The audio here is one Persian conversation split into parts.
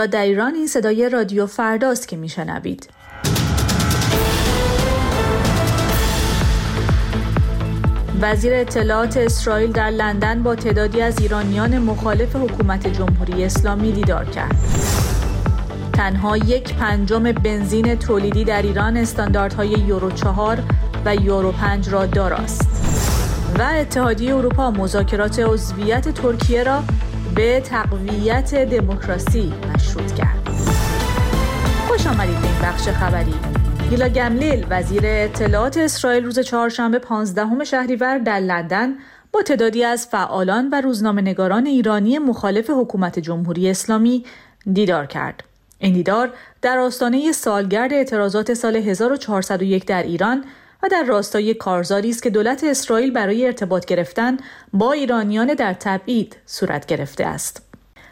در ایران این صدای رادیو فرداست که میشنوید. وزیر اطلاعات اسرائیل در لندن با تعدادی از ایرانیان مخالف حکومت جمهوری اسلامی دیدار کرد. تنها 1/5 بنزین تولیدی در ایران استانداردهای یورو 4 و یورو 5 را داراست. و اتحادیه اروپا مذاکرات عضویت ترکیه را به تقویت دموکراسی مشروط کرد. خوش آمدید به این بخش خبری. گیلا گملیل وزیر اطلاعات اسرائیل روز چهارشنبه 15 شهریور در لندن با تعدادی از فعالان و روزنامه‌نگاران ایرانی مخالف حکومت جمهوری اسلامی دیدار کرد. این دیدار در آستانه سالگرد اعتراضات سال 1401 در ایران و در راستای کارزاری است که دولت اسرائیل برای ارتباط گرفتن با ایرانیان در تبعید صورت گرفته است.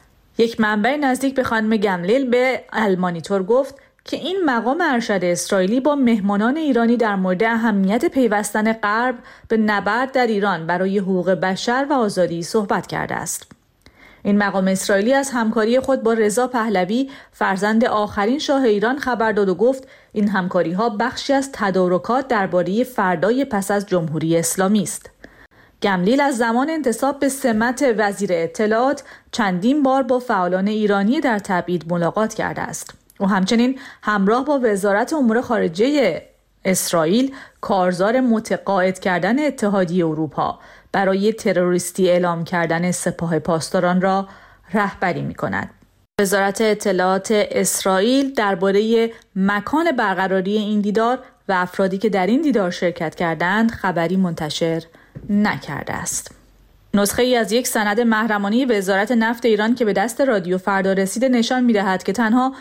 یک منبع نزدیک به خانم گملیل به المانیتور گفت که این مقام ارشد اسرائیلی با مهمانان ایرانی در مورد اهمیت پیوستن غرب به نبرد در ایران برای حقوق بشر و آزادی صحبت کرده است. این مقام اسرائیلی از همکاری خود با رضا پهلوی فرزند آخرین شاه ایران خبر داد و گفت این همکاری‌ها بخشی از تدارکات درباره فردای پس از جمهوری اسلامی است. گملیل از زمان انتصاب به سمت وزیر اطلاعات چندین بار با فعالان ایرانی در تبعید ملاقات کرده است. و همچنین همراه با وزارت امور خارجه اسرائیل کارزار متقاعد کردن اتحادیه اروپا برای تروریستی اعلام کردن سپاه پاسداران را رهبری می‌کند. وزارت اطلاعات اسرائیل درباره مکان برقراری این دیدار و افرادی که در این دیدار شرکت کردند خبری منتشر نکرده است. نسخه ای از یک سند محرمانه وزارت نفت ایران که به دست رادیو فردا رسیده نشان می‌دهد که تنها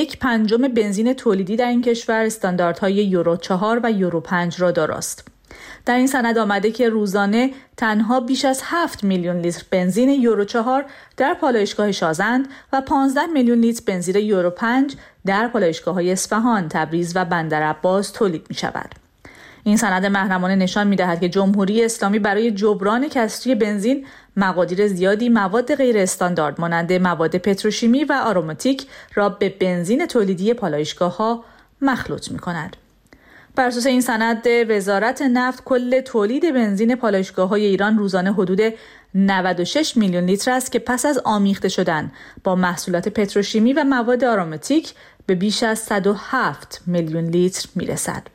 1/5 بنزین تولیدی در این کشور استانداردهای یورو 4 و یورو 5 را داراست. در این سند آمده که روزانه تنها بیش از 7 میلیون لیتر بنزین یورو 4 در پالایشگاه شازند و 15 میلیون لیتر بنزین یورو 5 در پالایشگاه‌های اصفهان، تبریز و بندرعباس تولید می‌شود. این سند محرمانه نشان می‌دهد که جمهوری اسلامی برای جبران کسری بنزین مقادیر زیادی مواد غیر استاندارد مانند مواد پتروشیمی و آروماتیک را به بنزین تولیدی پالایشگاه‌ها مخلوط می‌کند. بر اساس این سند وزارت نفت کل تولید بنزین پالایشگاه‌های ایران روزانه حدود 96 میلیون لیتر است که پس از آمیخته شدن با محصولات پتروشیمی و مواد آروماتیک به بیش از 107 میلیون لیتر می‌رسد.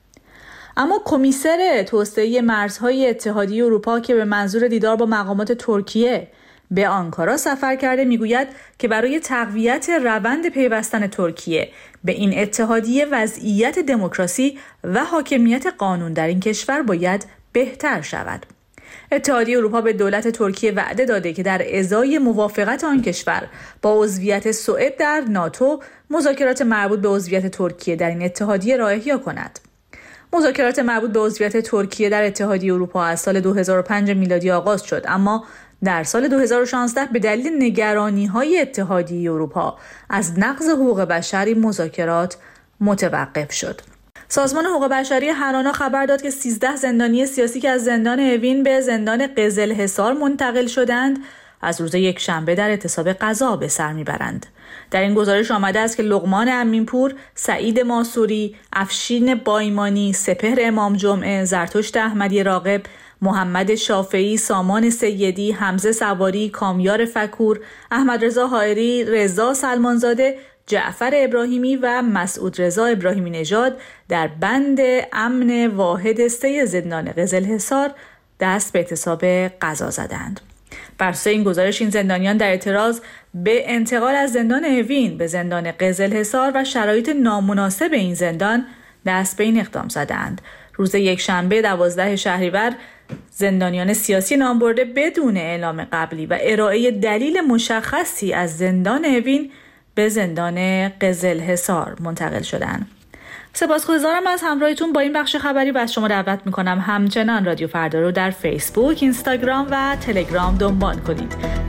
اما کمیسر توسعه مرزهای اتحادیه اروپا که به منظور دیدار با مقامات ترکیه به آنکارا سفر کرده میگوید که برای تقویت روند پیوستن ترکیه به این اتحادیه وضعیت دموکراسی و حاکمیت قانون در این کشور باید بهتر شود. اتحادیه اروپا به دولت ترکیه وعده داده که در ازای موافقت آن کشور با عضویت سوئد در ناتو مذاکرات مربوط به عضویت ترکیه در این اتحادیه را احیا کند. مذاکرات مربوط به عضویت ترکیه در اتحادیه اروپا از سال 2005 میلادی آغاز شد، اما در سال 2016 به دلیل نگرانی‌های اتحادیه اروپا از نقض حقوق بشر این مذاکرات متوقف شد. سازمان حقوق بشری هرانا خبر داد که 13 زندانی سیاسی که از زندان اوین به زندان قزلحصار منتقل شدند از روز یکشنبه در اعتصاب غذا به سر میبرند. در این گزارش آمده است که لقمان امینپور، سعید ماسوری، افشین بایمانی، سپهر امام جمعه، زرتشت احمدی راغب، محمد شافعی، سامان سیدی، حمزه سواری، کامیار فکور، احمد رضا حائری، رضا سلمانزاده، جعفر ابراهیمی و مسعود رضا ابراهیمی نژاد در بند امن واحد 3 زندان قزلحصار دست به اعتصاب غذا زدند. بر اساس این گزارش این زندانیان در اعتراض به انتقال از زندان اوین به زندان قزلحصار و شرایط نامناسب این زندان دست به این اقدام زدند. روز یکشنبه 12 شهریور زندانیان سیاسی نامبرده بدون اعلام قبلی و ارائه دلیل مشخصی از زندان اوین به زندان قزلحصار منتقل شدند. سپاسگزارم از همراهیتون با این بخش خبری و از شما دعوت میکنم همچنان رادیو فردا رو در فیسبوک، اینستاگرام و تلگرام دنبال کنید.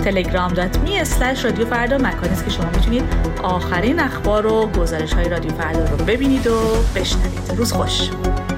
telegram.me/رادیو فردا مکانی است که شما میتونید آخرین اخبار و گزارش های رادیو فردا رو ببینید و بشنوید. روز خوش.